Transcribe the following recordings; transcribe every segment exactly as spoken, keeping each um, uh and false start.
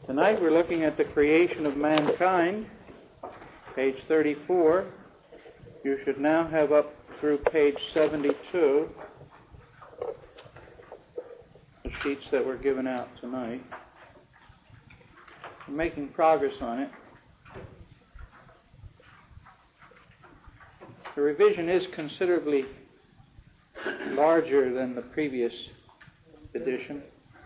Tonight we're looking at the creation of mankind, page thirty-four. You should now have up through page seventy-two the sheets that were given out tonight. We're making progress on it. The revision is considerably larger than the previous edition.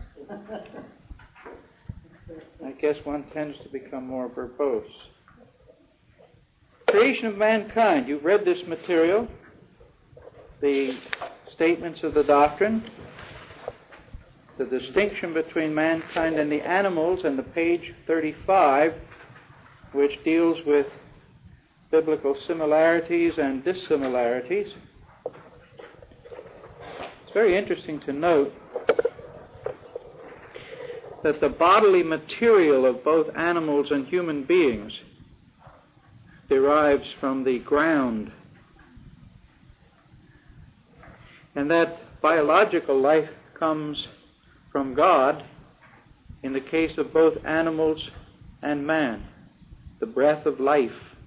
I guess one tends to become more verbose. Creation of mankind. You've read this material, the statements of the doctrine, the distinction between mankind and the animals, and the page thirty-five, which deals with biblical similarities and dissimilarities. It's very interesting to note that the bodily material of both animals and human beings derives from the ground, and that biological life comes from God in the case of both animals and man, the breath of life.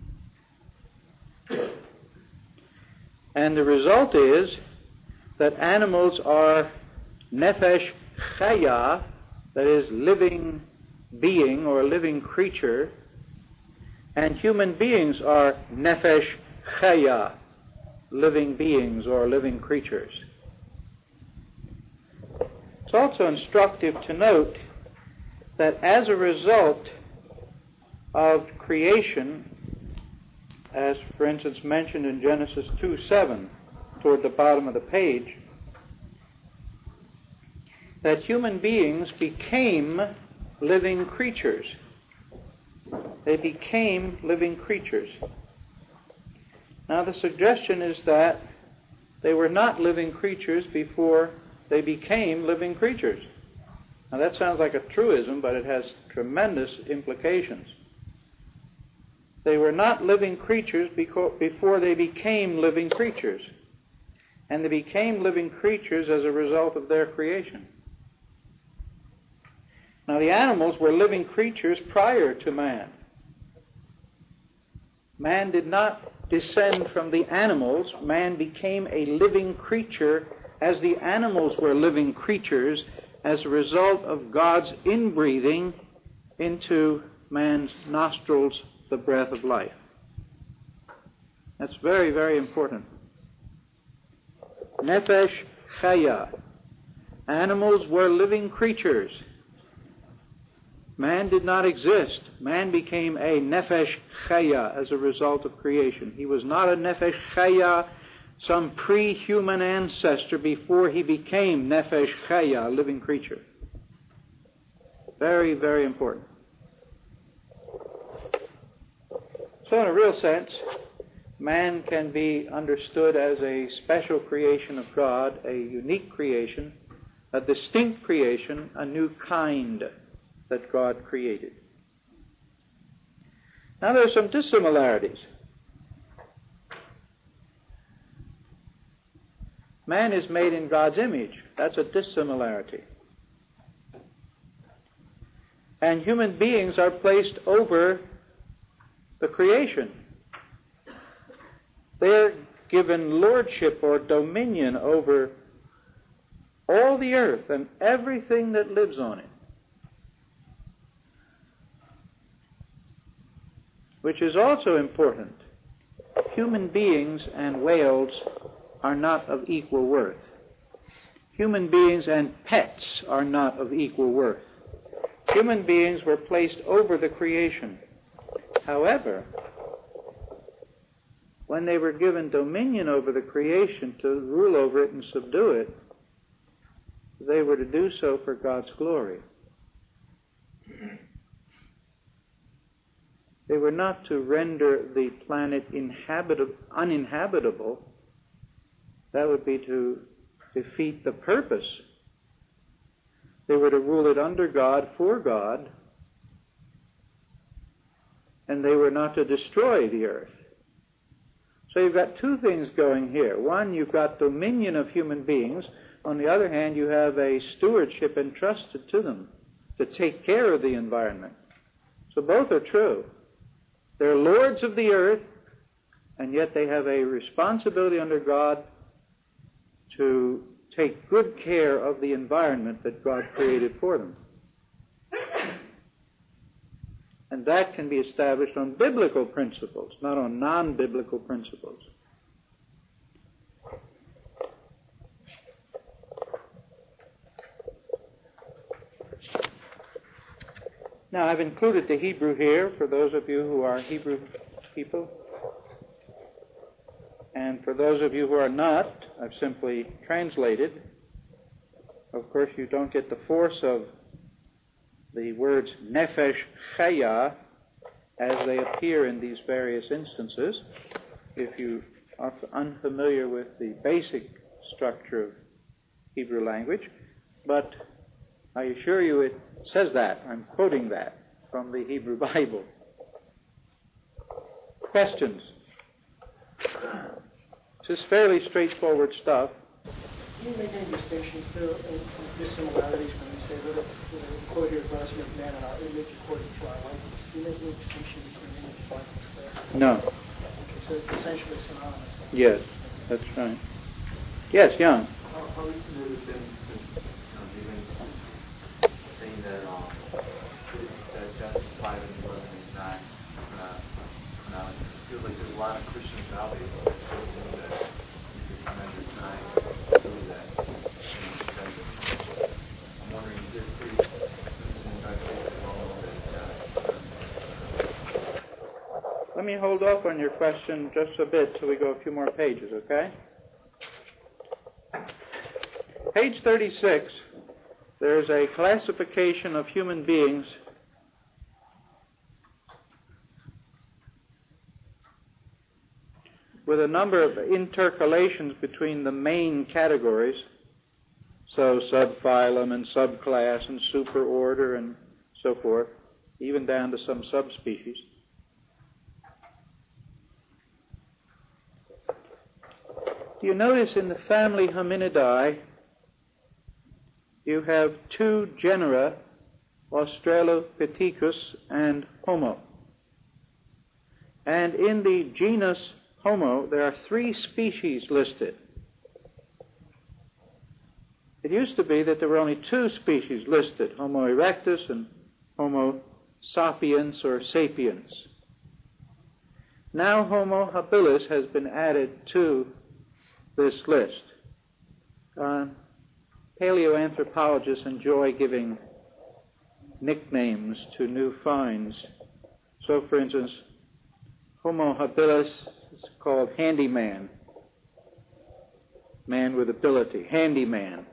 And the result is that animals are nefesh chaya, that is, living being or living creature, and human beings are nefesh chaya, living beings or living creatures. It's also instructive to note that as a result of creation, as for instance mentioned in Genesis two seven, toward the bottom of the page, that human beings became living creatures. They became living creatures. Now the suggestion is that they were not living creatures before they became living creatures. Now that sounds like a truism, but it has tremendous implications. They were not living creatures before they became living creatures. And they became living creatures as a result of their creation. Now, the animals were living creatures prior to man. Man did not descend from the animals. Man became a living creature as the animals were living creatures as a result of God's inbreathing into man's nostrils the breath of life. That's very, very important. Nefesh chaya. Animals were living creatures. Man did not exist. Man became a nefesh chaya as a result of creation. He was not a nefesh chaya, some pre-human ancestor, before he became nefesh chaya, a living creature. Very, very important. So in a real sense, man can be understood as a special creation of God, a unique creation, a distinct creation, a new kind that God created. Now there are some dissimilarities. Man is made in God's image. That's a dissimilarity. And human beings are placed over the creation. They're given lordship or dominion over all the earth and everything that lives on it, which is also important. Human beings and whales are not of equal worth. Human beings and pets are not of equal worth. Human beings were placed over the creation. However, when they were given dominion over the creation to rule over it and subdue it, they were to do so for God's glory. They were not to render the planet inhabit- uninhabitable. That would be to defeat the purpose. They were to rule it under God, for God, and they were not to destroy the earth. So you've got two things going here. One, you've got dominion of human beings. On the other hand, you have a stewardship entrusted to them. to take care of the environment. So both are true. They're lords of the earth, and yet they have a responsibility under God to take good care of the environment that God created for them. And that can be established on biblical principles, not on non-biblical principles. Now, I've included the Hebrew here for those of you who are Hebrew people. And for those of you who are not, I've simply translated. Of course, you don't get the force of the words nefesh chaya as they appear in these various instances if you are unfamiliar with the basic structure of Hebrew language. But I assure you it says that. I'm quoting that from the Hebrew Bible. Questions? This is fairly straightforward stuff. Can you make any distinctions there in dissimilarities when you say that the quote here is let us make man in our image according to our likeness? Do you make any distinction between image and likeness there? No. Okay, so it's essentially synonymous. Yes, that's right. Yes, Young. How, how recent has it been since you know, even saying that um, that Genesis five and eleven is not uh, now it feels like there's a lot of Christians nowadays that still think that you can come at your time and do that. I'm wondering, is there pretty in fact that Let me hold off on your question just a bit till we go a few more pages, okay? Page thirty-six, there's a classification of human beings with a number of intercalations between the main categories, so subphylum and subclass and superorder and so forth, even down to some subspecies. Do you notice in the family Hominidae, you have two genera, Australopithecus and Homo. And in the genus Homo, there are three species listed. It used to be that there were only two species listed, Homo erectus and Homo sapiens or sapiens. Now Homo habilis has been added to this list. Uh, paleoanthropologists enjoy giving nicknames to new finds. So, for instance, Homo habilis is called handyman, man with ability, handyman.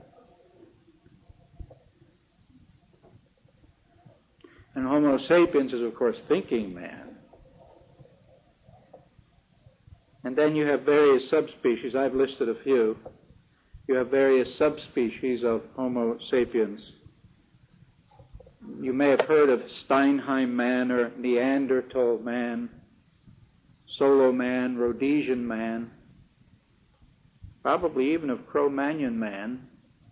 And Homo sapiens is, of course, thinking man. And then you have various subspecies. I've listed a few. You have various subspecies of Homo sapiens. You may have heard of Steinheim man or Neanderthal man, Solo man, Rhodesian man, probably even of Cro-Magnon man.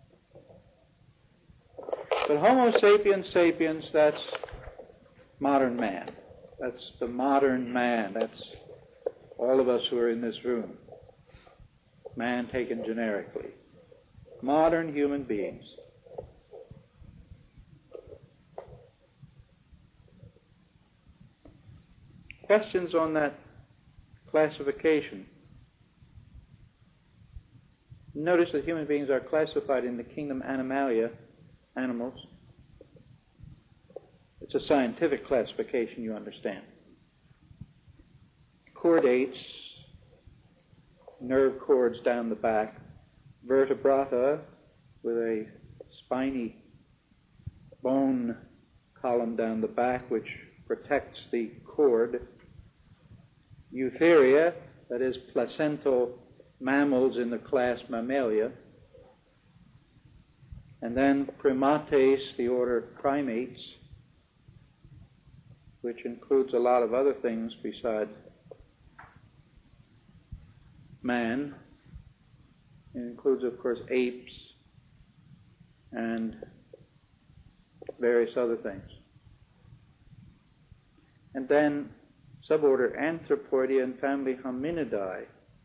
But Homo sapiens sapiens, that's modern man. That's the modern man. That's all of us who are in this room. Man taken generically. Modern human beings. Questions on that classification? Notice that human beings are classified in the kingdom Animalia, animals. It's a scientific classification, you understand. Chordates, nerve cords down the back. Vertebrata with a spiny bone column down the back which protects the cord. Eutheria, that is placental mammals in the class Mammalia. And then primates, the order primates, which includes a lot of other things besides man. It includes, of course, apes and various other things. And then suborder Anthropoidea and family Hominidae.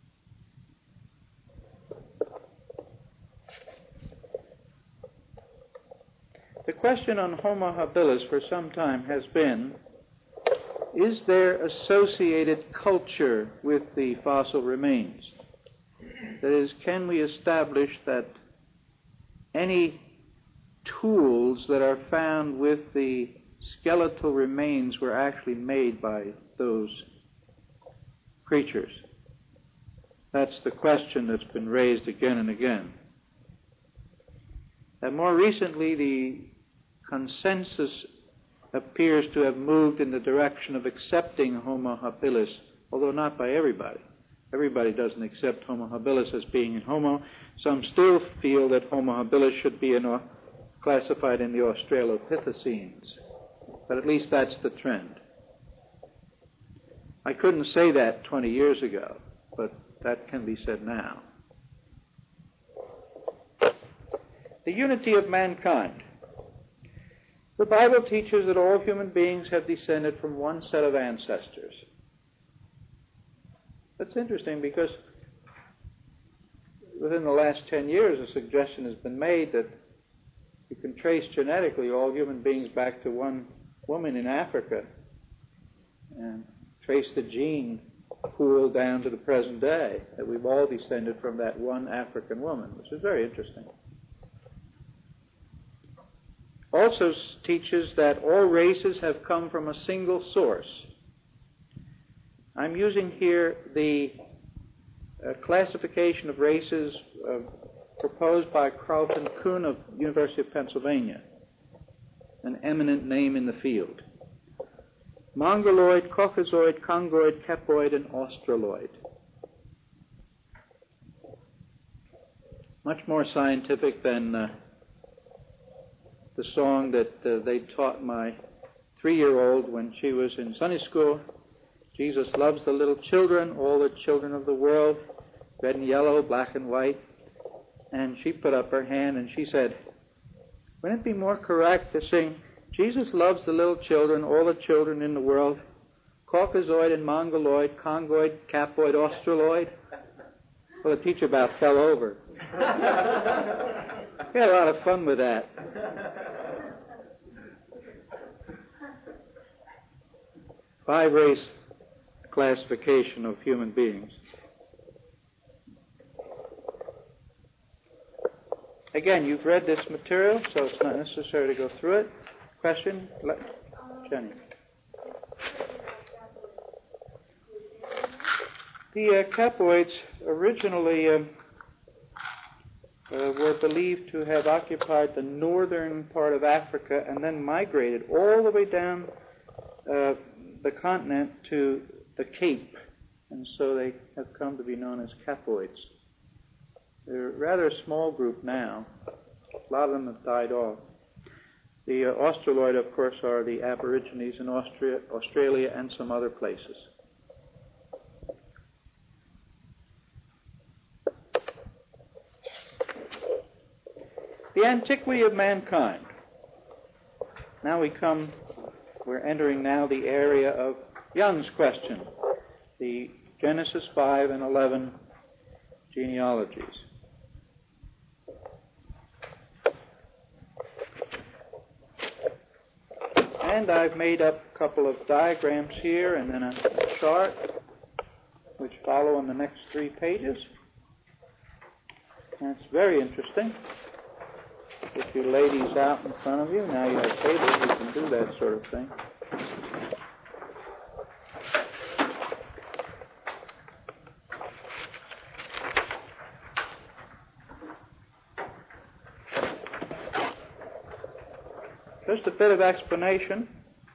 The question on Homo habilis for some time has been, is there associated culture with the fossil remains? That is, can we establish that any tools that are found with the skeletal remains were actually made by those creatures? That's the question that's been raised again and again. And more recently, the consensus appears to have moved in the direction of accepting Homo habilis, although not by everybody. Everybody doesn't accept Homo habilis as being a Homo. Some still feel that Homo habilis should be in, classified in the Australopithecines. But at least that's the trend. I couldn't say that twenty years ago, but that can be said now. The unity of mankind. The Bible teaches that all human beings have descended from one set of ancestors. That's interesting because within the last ten years a suggestion has been made that you can trace genetically all human beings back to one woman in Africa and trace the gene pool down to the present day, that we've all descended from that one African woman, which is very interesting. Also teaches that all races have come from a single source. I'm using here the uh, classification of races uh, proposed by Carlton Kuhn of University of Pennsylvania, an eminent name in the field. Mongoloid, Caucasoid, Congoid, Capoid, and Australoid. Much more scientific than uh, the song that uh, they taught my three-year-old when she was in Sunday school. Jesus loves the little children, all the children of the world, red and yellow, black and white. And she put up her hand and she said, wouldn't it be more correct to sing, Jesus loves the little children, all the children in the world, Caucasoid and Mongoloid, Congoid, Capoid, Australoid? Well, the teacher about fell over. We had a lot of fun with that. Five race classification of human beings. Again, you've read this material, so it's not necessary to go through it. Question? Le- Jenny. The uh, Capoids originally um, uh, were believed to have occupied the northern part of Africa and then migrated all the way down uh, the continent to the Cape, and so they have come to be known as Capoids. They're a rather small group now. A lot of them have died off. The uh, Australoid, of course, are the Aborigines in Austria, Australia and some other places. The antiquity of mankind. Now we come, we're entering now the area of Young's question, the Genesis five and eleven genealogies. And I've made up a couple of diagrams here and then a, a chart which follow on the next three pages. And it's very interesting. If you lay these out in front of you, now you have tables, you can do that sort of thing. Just a bit of explanation.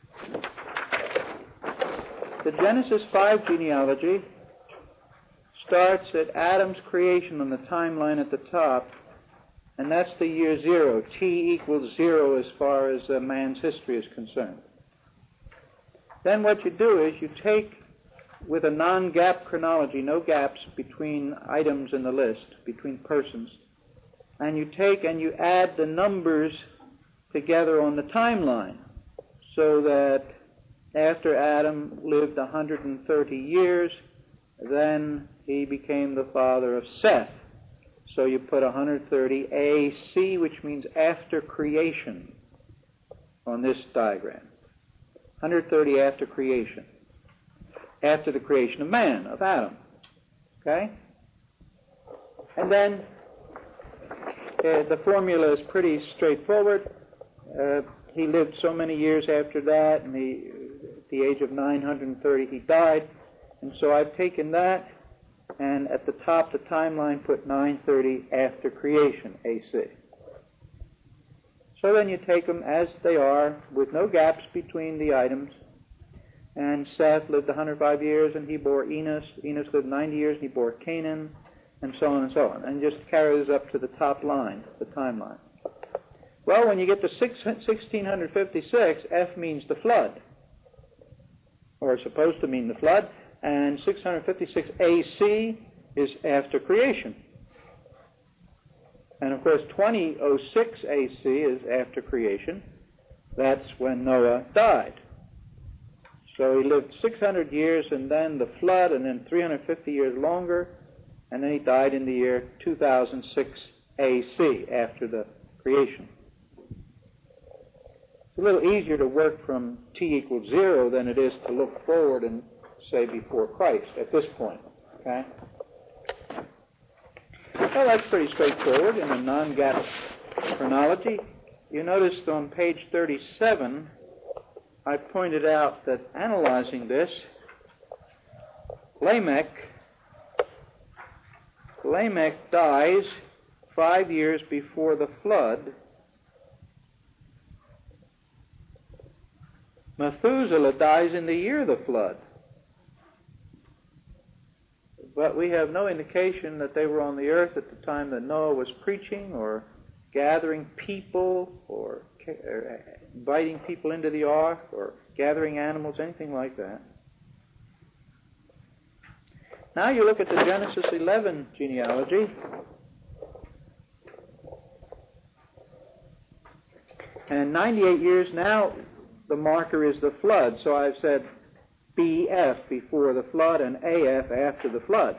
The Genesis five genealogy starts at Adam's creation on the timeline at the top, and that's the year zero. T equals zero as far as uh, man's history is concerned. Then what you do is you take, with a non-gap chronology, no gaps between items in the list, between persons, and you take and you add the numbers together on the timeline, so that after Adam lived one hundred thirty years, then he became the father of Seth. So you put one hundred thirty A C, which means after creation, on this diagram. one hundred thirty after creation. After the creation of man, of Adam. Okay? And then uh, the formula is pretty straightforward. Uh, he lived so many years after that, and he, at the age of nine hundred thirty he died. And so I've taken that, and at the top, the timeline, put nine thirty after creation, A C. So then you take them as they are, with no gaps between the items. And Seth lived one hundred five years, and he bore Enos. Enos lived ninety years, and he bore Canaan, and so on and so on. And just carries up to the top line, the timeline. Well, when you get to sixteen fifty-six, F means the flood, or supposed to mean the flood, and six hundred fifty-six A C is after creation. And of course, twenty oh six A C is after creation. That's when Noah died. So he lived six hundred years, and then the flood, and then three hundred fifty years longer, and then he died in the year two thousand six A C, after the creation. It's a little easier to work from t equals zero than it is to look forward and say before Christ at this point. Okay? Well, that's pretty straightforward in a non-gap chronology. You noticed on page thirty-seven, I pointed out that analyzing this, Lamech, Lamech dies five years before the flood. Methuselah dies in the year of the flood. But we have no indication that they were on the earth at the time that Noah was preaching or gathering people or inviting people into the ark or gathering animals, anything like that. Now you look at the Genesis eleven genealogy. And ninety-eight years now, the marker is the flood. So I've said B F before the flood and A F after the flood.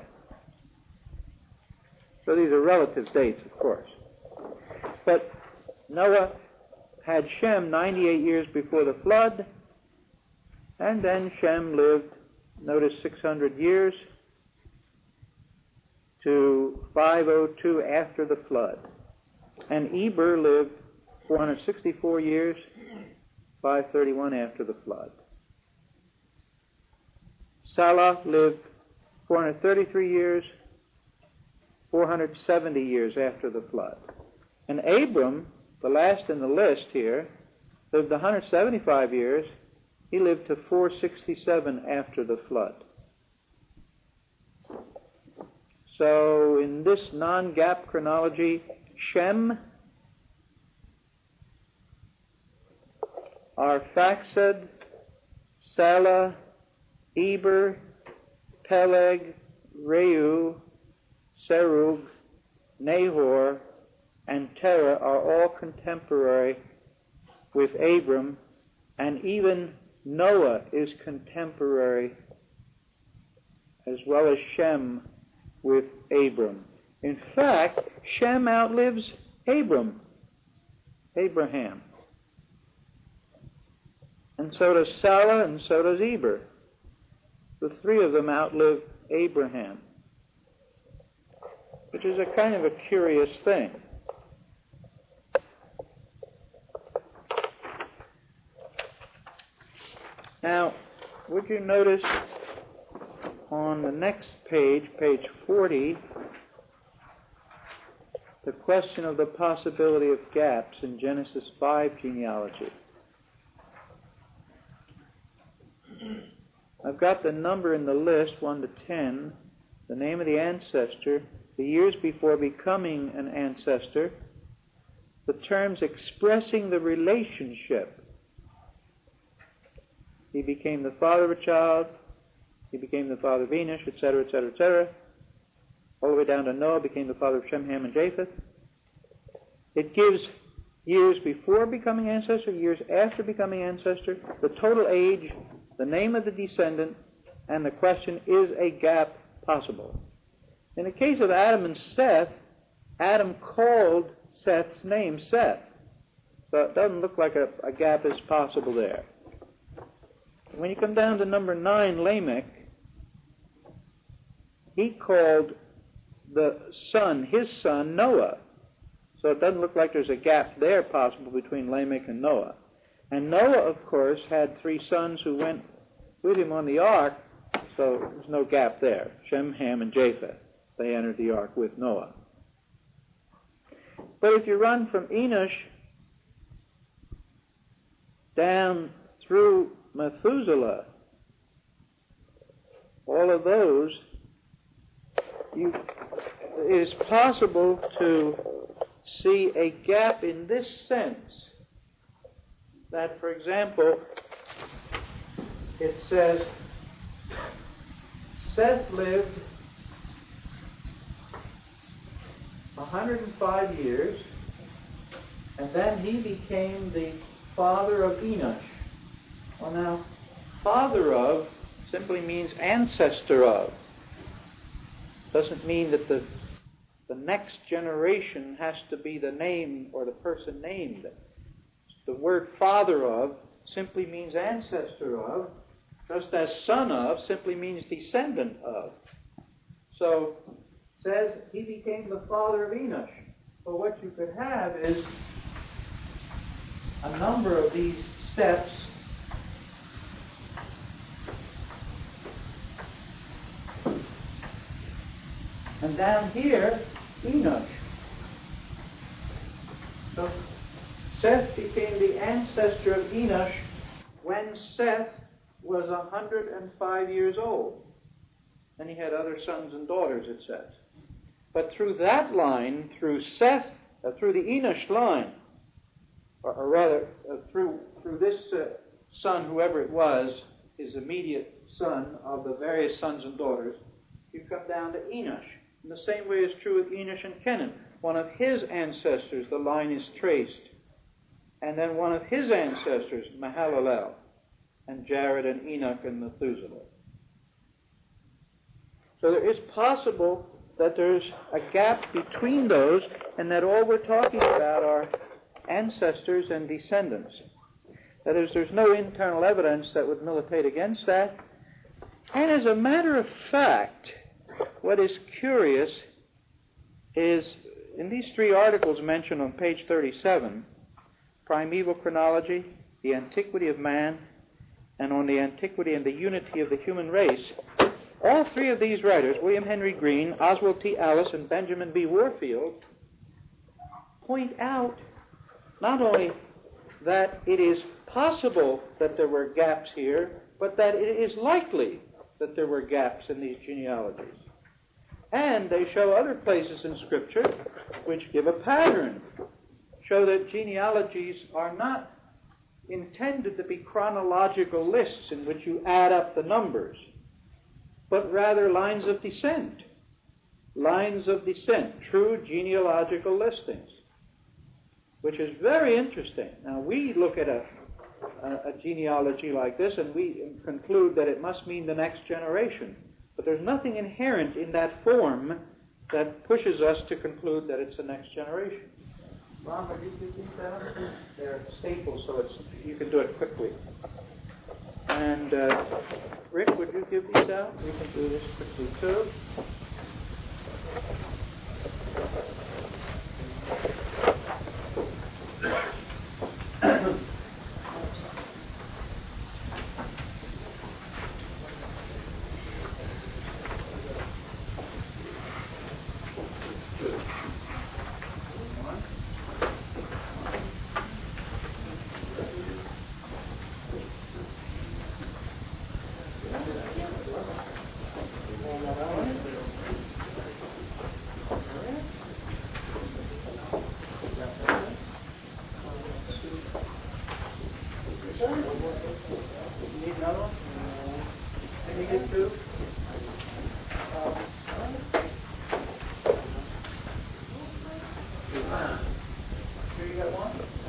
So these are relative dates, of course. But Noah had Shem ninety-eight years before the flood, and then Shem lived, notice, six hundred years to five oh two after the flood. And Eber lived four hundred sixty-four years, five thirty-one after the flood. Salah lived four hundred thirty-three years, four hundred seventy years after the flood. And Abram, the last in the list here, lived one hundred seventy-five years. He lived to four sixty-seven after the flood. So in this non-gap chronology, Shem, Arphaxad, Salah, Eber, Peleg, Reu, Serug, Nahor, and Terah are all contemporary with Abram, and even Noah is contemporary, as well as Shem, with Abram. In fact, Shem outlives Abram, Abraham. And so does Salah, and so does Eber. The three of them outlive Abraham, which is a kind of a curious thing. Now, would you notice on the next page, page forty, the question of the possibility of gaps in Genesis five genealogy? I've got the number in the list, one to ten, the name of the ancestor, the years before becoming an ancestor, the terms expressing the relationship. He became the father of a child, he became the father of Enosh, et cetera, et cetera, et cetera. All the way down to Noah, became the father of Shem, Ham, and Japheth. It gives years before becoming ancestor, years after becoming ancestor, the total age, the name of the descendant, and the question, is a gap possible? In the case of Adam and Seth, Adam called Seth's name Seth. So it doesn't look like a, a gap is possible there. When you come down to number nine, Lamech, he called the son, his son, Noah. So it doesn't look like there's a gap there possible between Lamech and Noah. And Noah, of course, had three sons who went with him on the ark, so there's no gap there. Shem, Ham, and Japheth. They entered the ark with Noah. But if you run from Enosh down through Methuselah, all of those, you, it is possible to see a gap in this sense. That, for example, it says, Seth lived one hundred five years, and then he became the father of Enosh. Well, now, father of simply means ancestor of. Doesn't mean that the the next generation has to be the name or the person named. The word father of simply means ancestor of, just as son of simply means descendant of. So, it says he became the father of Enosh. Well, what you could have is a number of these steps and down here, Enosh. So Seth became the ancestor of Enosh when Seth was one hundred five years old. And he had other sons and daughters, it says. But through that line, through Seth, uh, through the Enosh line, or, or rather, uh, through through this uh, son, whoever it was, his immediate son of the various sons and daughters, you come down to Enosh. In the same way is true with Enosh and Kenan. One of his ancestors, the line is traced. And then one of his ancestors, Mahalalel, and Jared and Enoch and Methuselah. So there is possible that there's a gap between those, and that all we're talking about are ancestors and descendants. That is, there's no internal evidence that would militate against that. And as a matter of fact, what is curious is, in these three articles mentioned on page thirty-seven, Primeval Chronology, The Antiquity of Man, and on the Antiquity and the Unity of the Human Race, all three of these writers, William Henry Green, Oswald T. Allis, and Benjamin B. Warfield, point out not only that it is possible that there were gaps here, but that it is likely that there were gaps in these genealogies. And they show other places in Scripture which give a pattern, show that genealogies are not intended to be chronological lists in which you add up the numbers, but rather lines of descent. Lines of descent, true genealogical listings, which is very interesting. Now, we look at a, a, a genealogy like this and we conclude that it must mean the next generation. But there's nothing inherent in that form that pushes us to conclude that it's the next generation. Ron, would you give these out? They're staples, so it's, you can do it quickly. And uh, Rick, would you give these out? We can do this quickly too. Here you got one?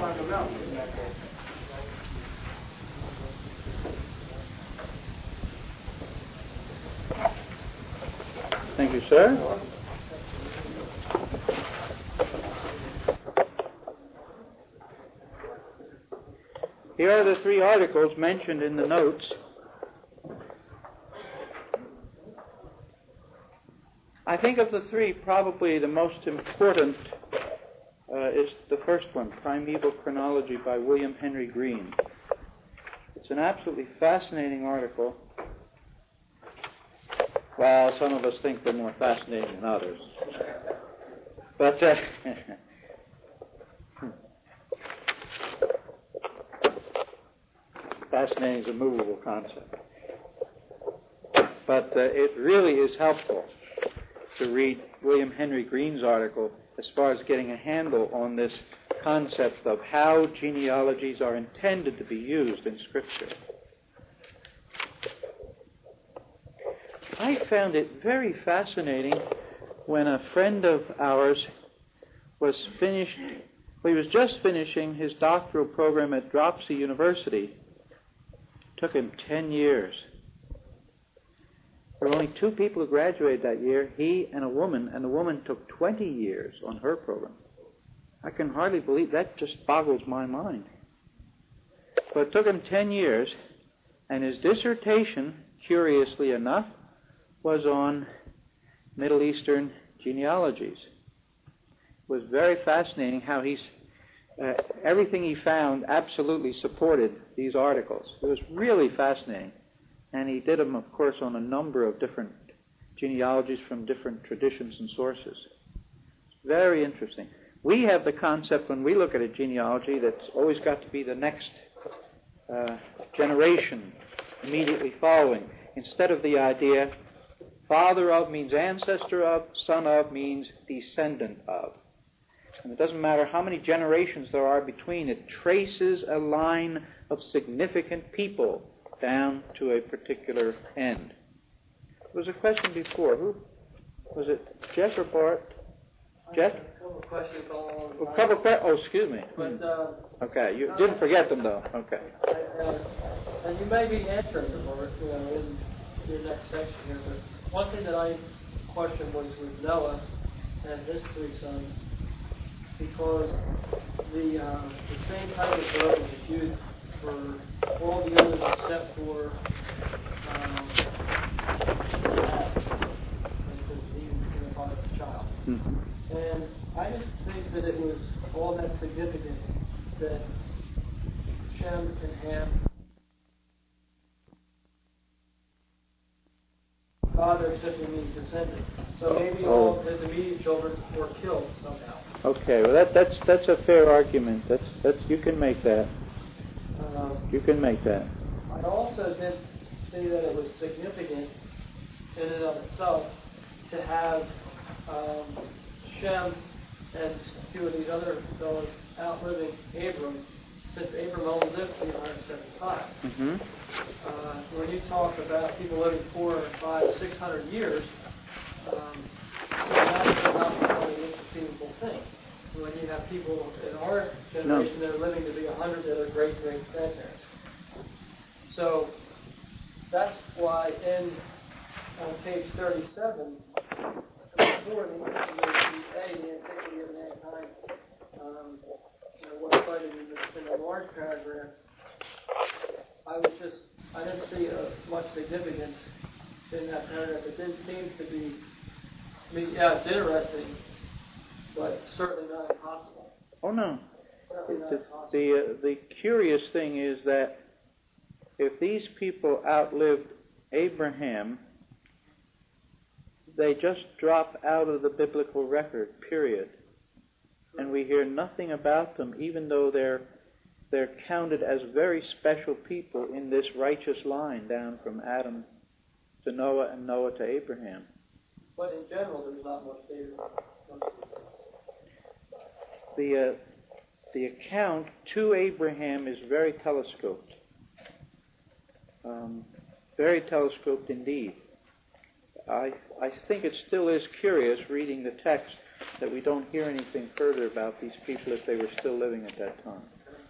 find them out in that case. Thank you, sir. Here are the three articles mentioned in the notes. I think of the three, probably the most important uh, is the first one, Primeval Chronology by William Henry Green. It's an absolutely fascinating article. Well, some of us think they're more fascinating than others. But uh, fascinating is a movable concept. But uh, it really is helpful to read William Henry Green's article as far as getting a handle on this concept of how genealogies are intended to be used in Scripture. I found it very fascinating when a friend of ours was finished, well, he was just finishing his doctoral program at Dropsy University. It took him ten years. There were only two people who graduated that year, he and a woman, and the woman took twenty years on her program. I can hardly believe that. Just boggles my mind. But it took him ten years, and his dissertation, curiously enough, was on Middle Eastern genealogies. It was very fascinating how he's, uh, everything he found absolutely supported these articles. It was really fascinating. And he did them, of course, on a number of different genealogies from different traditions and sources. Very interesting. We have the concept when we look at a genealogy that's always got to be the next uh, generation immediately following, instead of the idea father of means ancestor of, son of means descendant of. And it doesn't matter how many generations there are between, it traces a line of significant people down to a particular end. There was a question before. Who was it? Jeff or Bart? Jeff? A couple of questions on. A couple of questions. Oh, excuse me. But, uh, okay, you didn't forget them though. Okay. Uh, and you may be answering them, or you know, in your next section here. But one thing that I questioned was with Noah and his three sons, because the uh, the same type of verb is used for all the others except for um, because he was the father of the child. Mm-hmm. And I just think that it was all that significant that Shem and Ham, father simply means descendant. So maybe all his immediate children were killed somehow. Okay, well that that's that's a fair argument. That's that's you can make that. Um, you can make that. I also did see that it was significant in and of itself to have um, Shem and two of these other fellows outliving Abram, since Abram only lived to be one hundred seventy-five. Mm-hmm. Uh, when you talk about people living four, five, six hundred years, um, that's not really an inconceivable thing. When you have people in our generation no. that are living to be one hundred that are great great grandparents. So that's why in on page thirty-seven, before the A, the antiquity of mankind, um, you know, what's cited in the, in the large paragraph, I was just, I didn't see uh, much significance in that paragraph. It didn't seem to be, I mean, yeah, it's interesting, but certainly not impossible. Oh, no. Certainly not the impossible. the, uh, the curious thing is that if these people outlived Abraham, they just drop out of the biblical record, period. And we hear nothing about them, even though they're they're counted as very special people in this righteous line down from Adam to Noah and Noah to Abraham. But in general, there's not much data. The uh, the account to Abraham is very telescoped, um, very telescoped indeed. I I think it still is curious reading the text that we don't hear anything further about these people if they were still living at that time.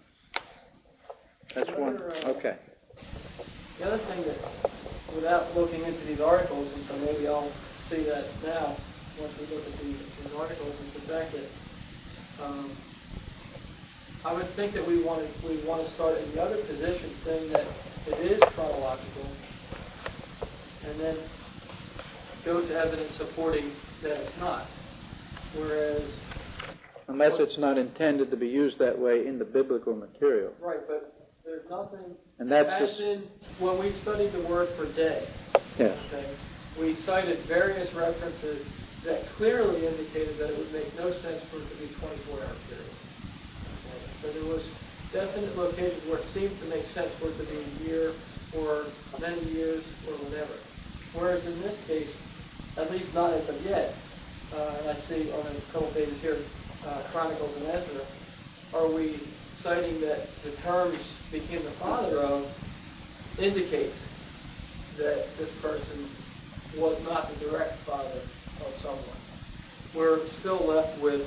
That's one. Okay. The other thing that, without looking into these articles, and so maybe I'll see that now once we look at these, these articles, is the fact that um, I would think that we want to we want to start in the other position, saying that it is chronological, and then go to evidence supporting that it's not. Whereas, unless it's not intended to be used that way in the biblical material. Right, but there's nothing. And that's as just, in when we studied the word for day. Yes. Okay, we cited various references that clearly indicated that it would make no sense for it to be twenty-four hour period. Okay. So there was definite locations where it seemed to make sense for it to be a year or many years or whatever. Whereas in this case, at least not as of yet, uh, and I see on a couple pages here, uh, Chronicles and Ezra, are we citing that the terms became the father of indicates that this person was not the direct father of someone. We're still left with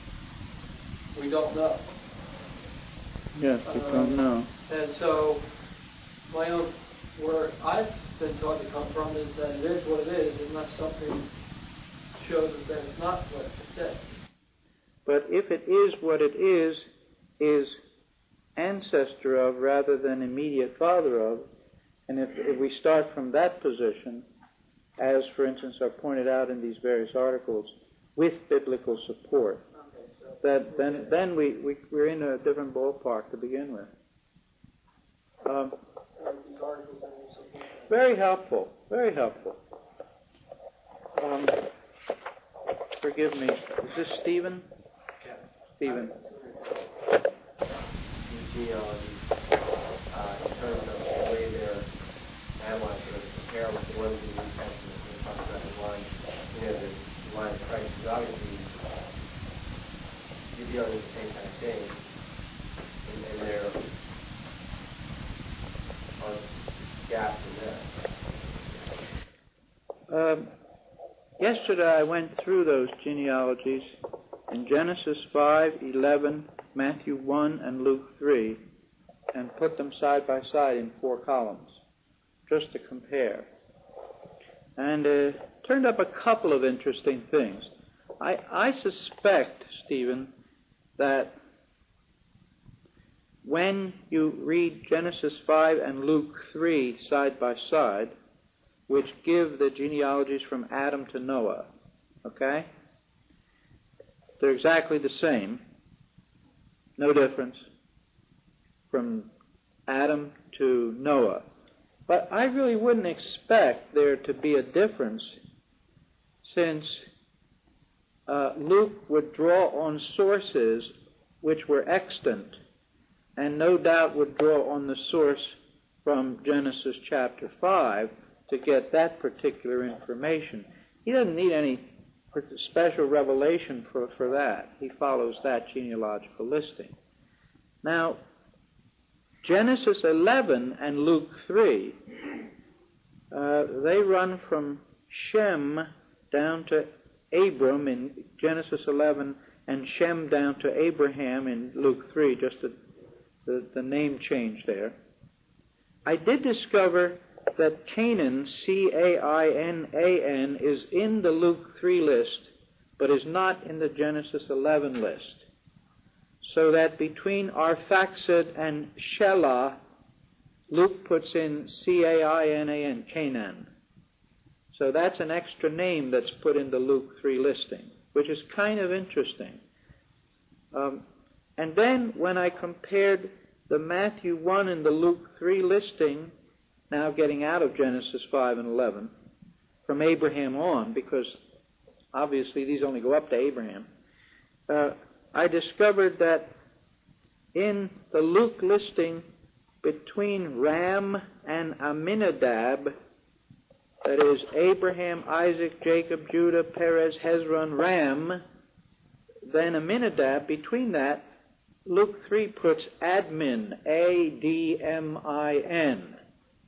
we don't know. yes, we Um, don't know. And so my own, where I've been taught to come from is that it is what it is unless something shows us that it's not what it says. But if it is what it is, is ancestor of rather than immediate father of, and if, if we start from that position, as for instance are pointed out in these various articles, with biblical support, Okay, so that then then we, we, we're in a different ballpark to begin with. Um, uh, these articles that we support that. very helpful, very helpful. Um, forgive me, is this Stephen? Yeah. Stephen. Genealogies, uh, in terms of the way they're analyzed, sort of compare with the ones in the New Testament, when it talks about the line, you know, the, the line of Christ, is obviously you're dealing with the same kind of thing, and, and there are gaps in there. Um, yesterday I went through those genealogies in Genesis five, eleven, Matthew one, and Luke three, and put them side by side in four columns, just to compare. And uh, turned up a couple of interesting things. I, I suspect, Stephen, that when you read Genesis five and Luke three side by side, which give the genealogies from Adam to Noah, okay? They're exactly the same. No difference from Adam to Noah. But I really wouldn't expect there to be a difference, since uh, Luke would draw on sources which were extant, and no doubt would draw on the source from Genesis chapter five to get that particular information. He doesn't need any special revelation for, for that. He follows that genealogical listing. Now, Genesis eleven and Luke three, uh, they run from Shem down to Abram in Genesis eleven, and Shem down to Abraham in Luke three, just a, the, the name change there. I did discover that Canaan, C A I N A N, is in the Luke three list, but is not in the Genesis eleven list. So that between Arphaxad and Shelah, Luke puts in C A I N A N, Canaan. So that's an extra name that's put in the Luke three listing, which is kind of interesting. Um, and then when I compared the Matthew one and the Luke three listing, now getting out of Genesis five and eleven, from Abraham on, because obviously these only go up to Abraham, uh, I discovered that in the Luke listing between Ram and Aminadab, that is Abraham, Isaac, Jacob, Judah, Perez, Hezron, Ram, then Aminadab, between that, Luke three puts Admin, A D M I N.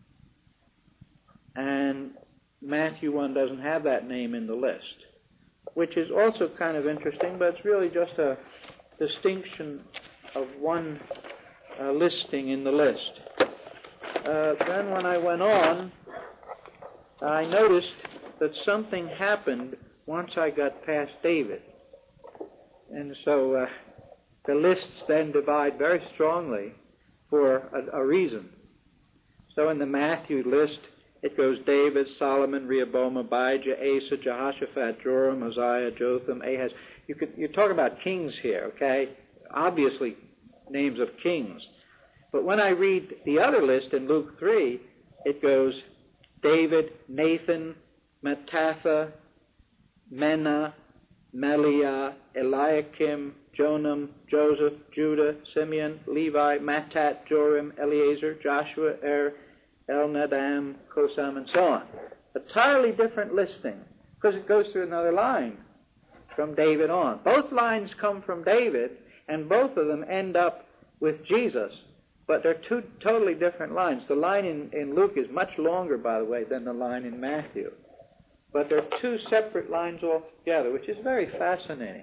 And Matthew one doesn't have that name in the list. which is also kind of interesting, but it's really just a distinction of one uh, listing in the list. Uh, then when I went on, I noticed that something happened once I got past David. And so uh, the lists then divide very strongly for a, a reason. So in the Matthew list, it goes David, Solomon, Rehoboam, Abijah, Asa, Jehoshaphat, Joram, Uzziah, Jotham, Ahaz. You could, you're talking about kings here, okay? Obviously names of kings. But when I read the other list in Luke three, it goes David, Nathan, Mattatha, Menah, Meliah, Eliakim, Jonam, Joseph, Judah, Simeon, Levi, Mattat, Joram, Eleazar, Joshua, Er, Elnadam, Kosam, and so on. Entirely different listing, because it goes through another line from David on. Both lines come from David, and both of them end up with Jesus, but they're two totally different lines. The line in, in Luke is much longer, by the way, than the line in Matthew. But they're two separate lines altogether, which is very fascinating.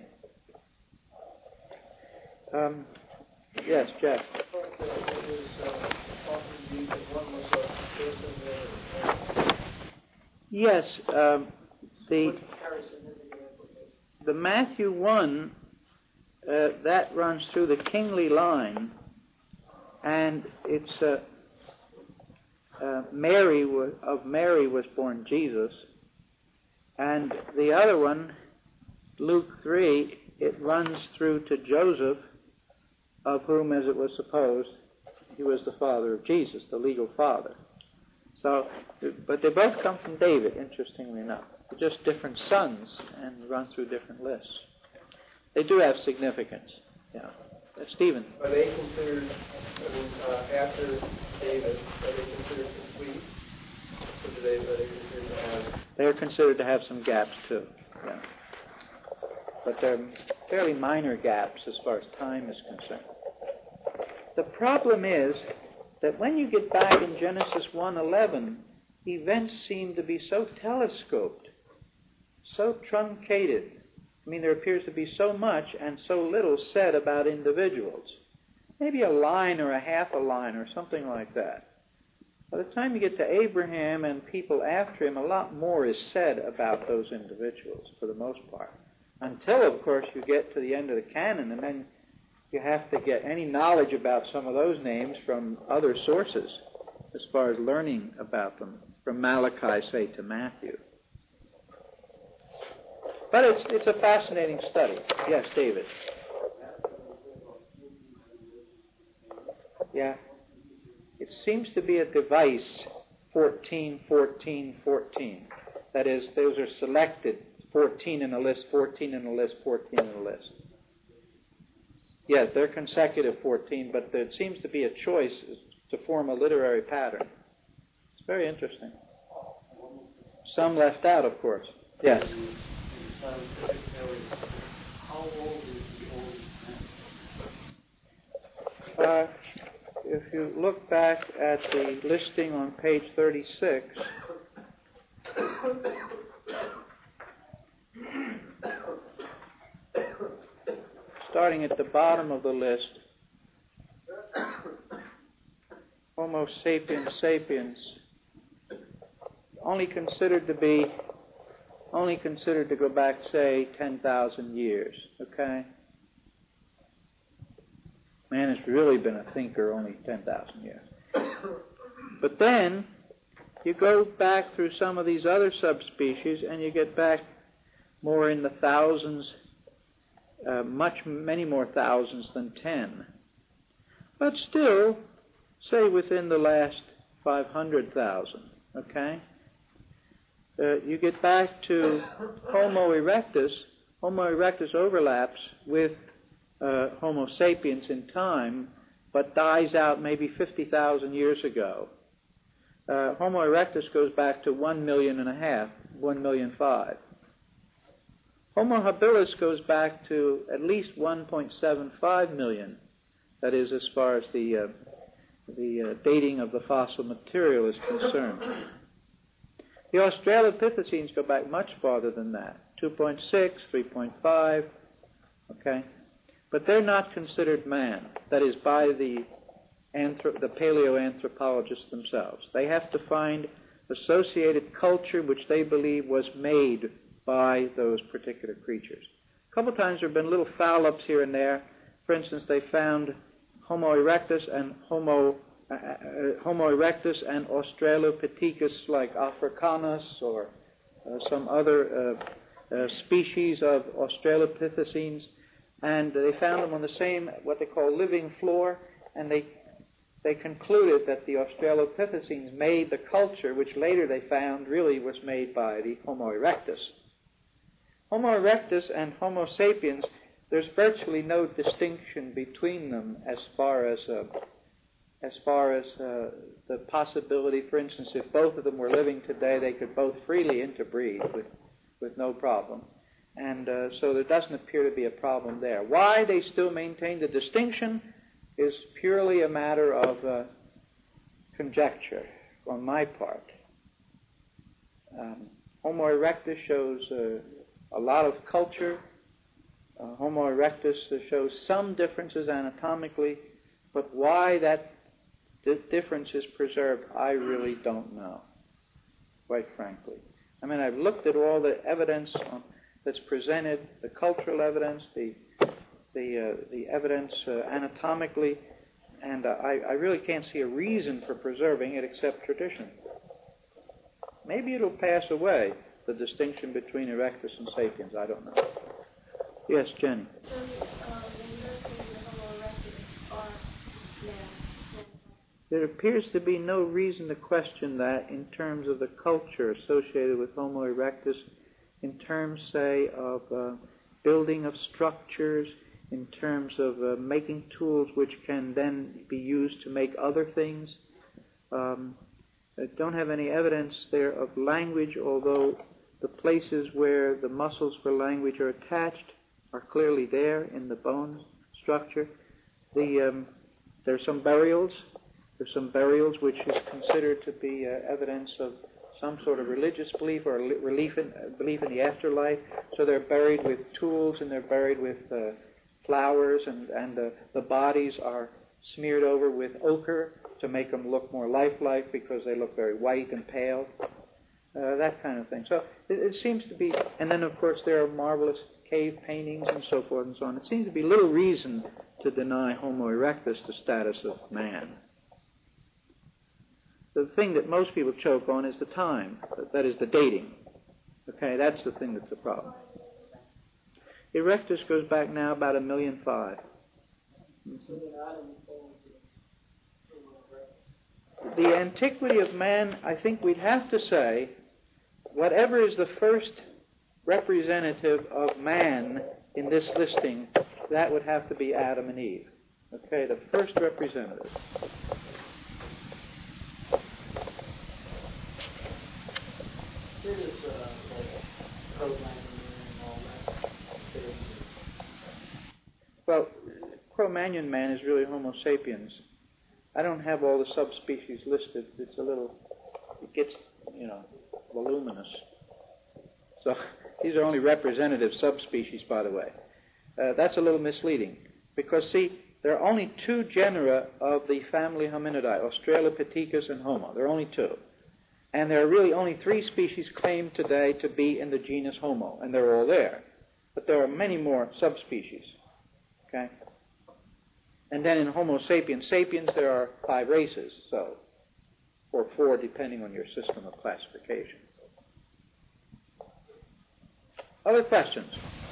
Um, yes, Jeff. Yes, um, the the Matthew one, uh, that runs through the kingly line, and it's uh, uh, Mary was, of Mary was born Jesus, and the other one, Luke three, it runs through to Joseph, of whom, as it was supposed, he was the father of Jesus, the legal father. So, but they both come from David, interestingly enough. They're just different sons and run through different lists. They do have significance. Yeah. Uh, Stephen. Are they considered, I mean, uh, after David, are they considered complete? Or do they, are they considered to have... They're considered to have some gaps, too. Yeah. But they're fairly minor gaps as far as time is concerned. The problem is that when you get back in Genesis one eleven, events seem to be so telescoped, so truncated. I mean, there appears to be so much and so little said about individuals. Maybe a line or a half a line or something like that. By the time you get to Abraham and people after him, a lot more is said about those individuals for the most part. Until, of course, you get to the end of the canon, and then you have to get any knowledge about some of those names from other sources as far as learning about them, from Malachi, say, to Matthew. But it's it's a fascinating study. Yes, David. Yeah. It seems to be a device, fourteen, fourteen, fourteen. That is, those are selected, fourteen in a list, fourteen in a list, fourteen in a list. Yes, they're consecutive fourteen, but there seems to be a choice to form a literary pattern. It's very interesting. Some left out, of course. Yes. How old is the oldest man? Uh, if you look back at the listing on page thirty-six, starting at the bottom of the list, Homo sapiens sapiens, only considered to be, only considered to go back, say, ten thousand years, okay? Man has really been a thinker only ten thousand years. But then, you go back through some of these other subspecies, and you get back more in the thousands, uh, much, many more thousands than ten. But still, say within the last five hundred thousand, okay? Uh, you get back to Homo erectus. Homo erectus overlaps with uh, Homo sapiens in time, but dies out maybe fifty thousand years ago. Uh, Homo erectus goes back to one million and a half, one million five. Homo habilis goes back to at least one point seven five million. That is, as far as the uh, the uh, dating of the fossil material is concerned. The Australopithecines go back much farther than that. two point six, three point five, okay? But they're not considered man, that is, by the, anthrop- the paleoanthropologists themselves. They have to find associated culture which they believe was made by those particular creatures. A couple times there have been little foul-ups here and there. For instance, they found Homo erectus and Homo uh, uh, Homo erectus and Australopithecus like Africanus or uh, some other uh, uh, species of Australopithecines, and they found them on the same what they call living floor, and they they concluded that the Australopithecines made the culture, which later they found really was made by the Homo erectus. Homo erectus and Homo sapiens, there's virtually no distinction between them as far as uh, as far as uh, the possibility. For instance, if both of them were living today, they could both freely interbreed with with no problem, and uh, so there doesn't appear to be a problem there. Why they still maintain the distinction is purely a matter of uh, conjecture on my part. Um, Homo erectus shows uh, a lot of culture. Uh, Homo erectus uh, shows some differences anatomically, but why that di- difference is preserved, I really don't know, quite frankly. I mean, I've looked at all the evidence on, that's presented, the cultural evidence, the the uh, the evidence uh, anatomically, and uh, I, I really can't see a reason for preserving it except tradition. Maybe it'll pass away, the distinction between erectus and sapiens, I don't know. Yes, Jenny. So, um, when you're saying the Homo erectus are man, There appears to be no reason to question that in terms of the culture associated with Homo erectus, in terms, say, of uh, building of structures, in terms of uh, making tools which can then be used to make other things. Um, I don't have any evidence there of language, although the places where the muscles for language are attached are clearly there in the bone structure. The um, there are some burials. There's some burials which is considered to be uh, evidence of some sort of religious belief or li- relief in, uh, belief in the afterlife. So they're buried with tools and they're buried with uh, flowers, and, and uh, the bodies are smeared over with ochre to make them look more lifelike because they look very white and pale. Uh, that kind of thing. So it, it seems to be, and then of course there are marvelous cave paintings and so forth and so on. It seems to be little reason to deny Homo erectus the status of man. The thing that most people choke on is the time, that is the dating. Okay, that's the thing that's the problem. Erectus goes back now about a million five. The antiquity of man, I think we'd have to say, whatever is the first representative of man in this listing, that would have to be Adam and Eve. Okay, the first representative. It is uh, Cro-Magnon and all that. Well, Cro-Magnon man is really Homo sapiens. I don't have all the subspecies listed. It's a little, it gets, you know, voluminous. So these are only representative subspecies, by the way. Uh, that's a little misleading because, see, there are only two genera of the family Hominidae, Australopithecus and Homo. There are only two. And there are really only three species claimed today to be in the genus Homo, and they're all there. But there are many more subspecies. Okay? And then in Homo sapiens sapiens, there are five races, so, or four, depending on your system of classification. Other questions?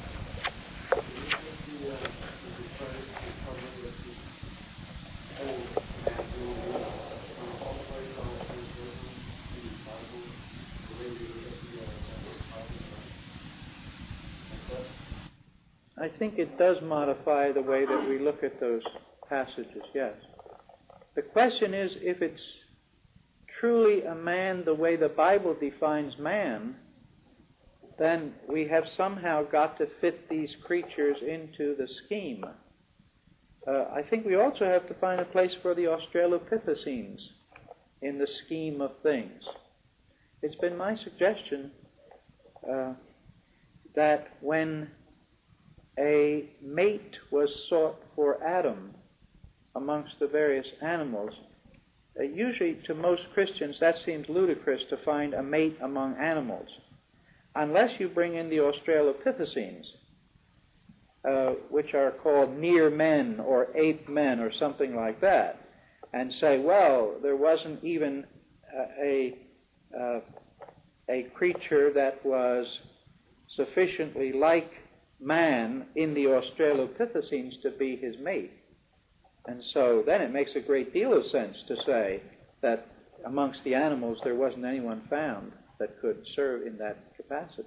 I think it does modify the way that we look at those passages, yes. The question is, if it's truly a man the way the Bible defines man, then we have somehow got to fit these creatures into the scheme. Uh, I think we also have to find a place for the Australopithecines in the scheme of things. It's been my suggestion uh, that when a mate was sought for Adam amongst the various animals, uh, usually to most Christians that seems ludicrous to find a mate among animals, unless you bring in the Australopithecines, uh, which are called near men or ape men or something like that, and say, well, there wasn't even uh, a uh, a creature that was sufficiently like man in the Australopithecines to be his mate. And so then it makes a great deal of sense to say that amongst the animals there wasn't anyone found that could serve in that capacity.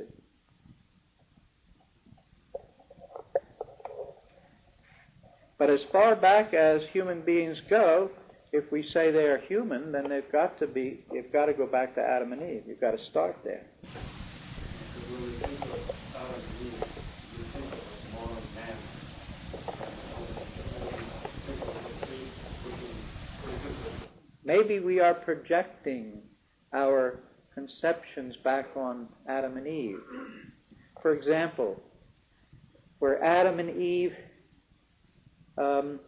But as far back as human beings go, if we say they are human, then they've got to be, you've got to go back to Adam and Eve. You've got to start there. When we think of Adam and Eve, we think of a moral man. Maybe we are projecting our conceptions back on Adam and Eve. For example, were Adam and Eve um,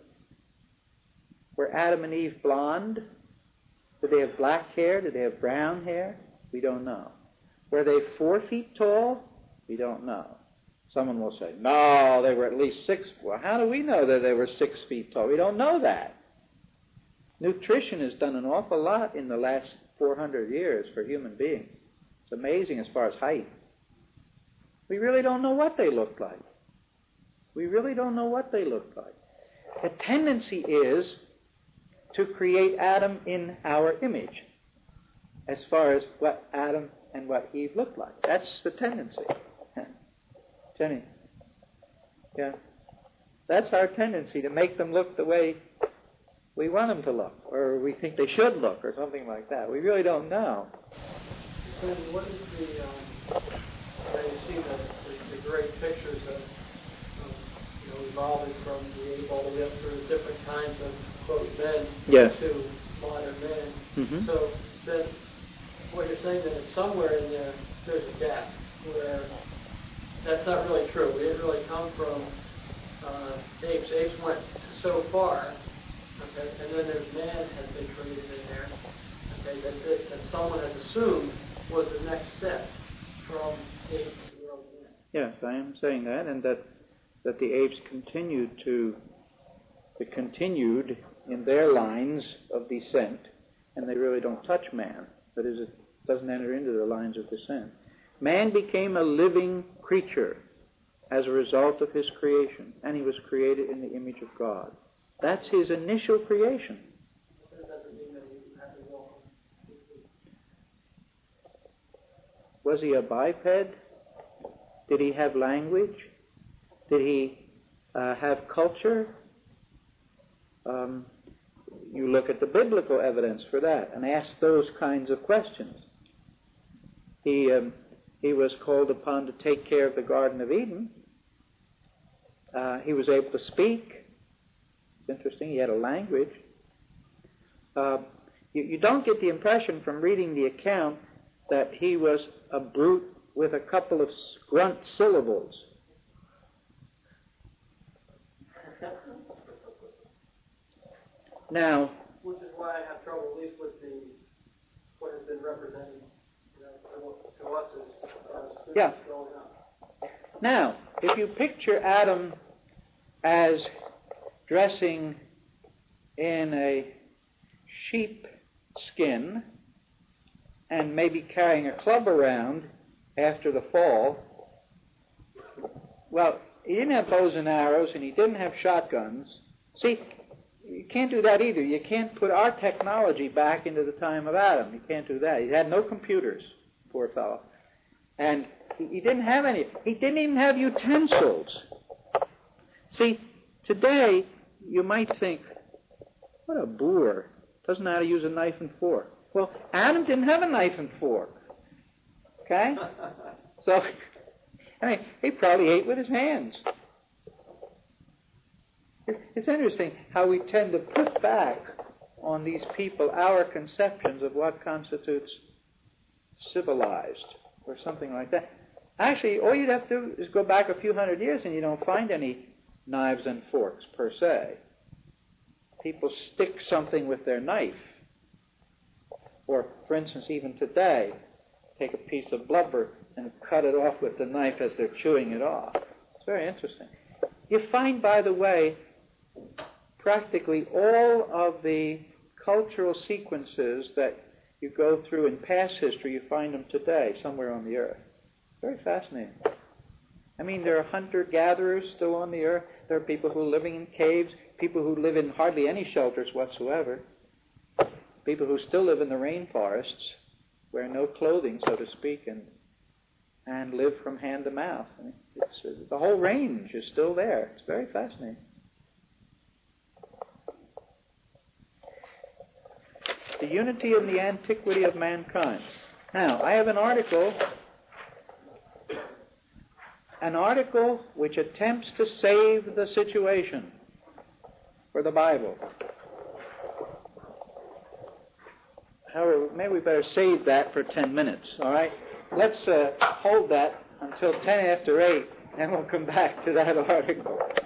were Adam and Eve blonde? Did they have black hair? Did they have brown hair? We don't know. Were they four feet tall? We don't know. Someone will say, no, they were at least six. Well, how do we know that they were six feet tall? We don't know that. Nutrition has done an awful lot in the last four hundred years for human beings. It's amazing as far as height. We really don't know what they looked like. We really don't know what they looked like. The tendency is to create Adam in our image, as far as what Adam and what Eve looked like. That's the tendency. Jenny? Yeah? That's our tendency, to make them look the way we want them to look, or we think they should look, or something like that. We really don't know. And what is the, um, you see the, the, the great pictures of, of, you know, evolving from the ape all the way up through different kinds of, quote, men Yes. to modern men. Mm-hmm. So then what you're saying that somewhere in there, there's a gap where that's not really true. We didn't really come from uh, apes. Apes went so far. Okay, and then there's man has been created in there, okay, that, that, that someone has assumed was the next step from ape to world man. Yes, I am saying that, and that that the apes continued to, to continued in their lines of descent, and they really don't touch man. That is, it doesn't enter into their lines of descent. Man became a living creature as a result of his creation, and he was created in the image of God. That's his initial creation. That doesn't mean that he had to walk. Was he a biped? Did he have language? Did he uh, have culture? Um, you look at the biblical evidence for that and ask those kinds of questions. He um, he was called upon to take care of the Garden of Eden. Uh, he was able to speak. Interesting, he had a language. Uh, you, you don't get the impression from reading the account that he was a brute with a couple of grunt syllables. Now, Which is why I have trouble, at least with the what has been represented, you know, to, to us as, as Yeah. growing up. now, if you picture Adam as dressing in a sheep skin and maybe carrying a club around after the fall, well, he didn't have bows and arrows and he didn't have shotguns. See, you can't do that either. You can't put our technology back into the time of Adam. You can't do that. He had no computers, poor fellow. And he, he didn't have any. He didn't even have utensils. See, today, you might think, what a boor. Doesn't know how to use a knife and fork. Well, Adam didn't have a knife and fork. Okay? So, I mean, he probably ate with his hands. It's, it's interesting how we tend to put back on these people our conceptions of what constitutes civilized or something like that. Actually, all you'd have to do is go back a few hundred years and you don't find any knives and forks per se. People stick something with their knife. Or, for instance, even today, take a piece of blubber and cut it off with the knife as they're chewing it off. It's very interesting. You find, by the way, practically all of the cultural sequences that you go through in past history, you find them today somewhere on the earth. Very fascinating. I mean, there are hunter-gatherers still on the earth. There are people who are living in caves, people who live in hardly any shelters whatsoever, people who still live in the rainforests, wear no clothing, so to speak, and and live from hand to mouth. I mean, it's, uh, the whole range is still there. It's very fascinating. The unity and the antiquity of mankind. Now, I have an article, an article which attempts to save the situation for the Bible. However, maybe we better save that for ten minutes, all right? Let's uh, hold that until ten after eight, and we'll come back to that article.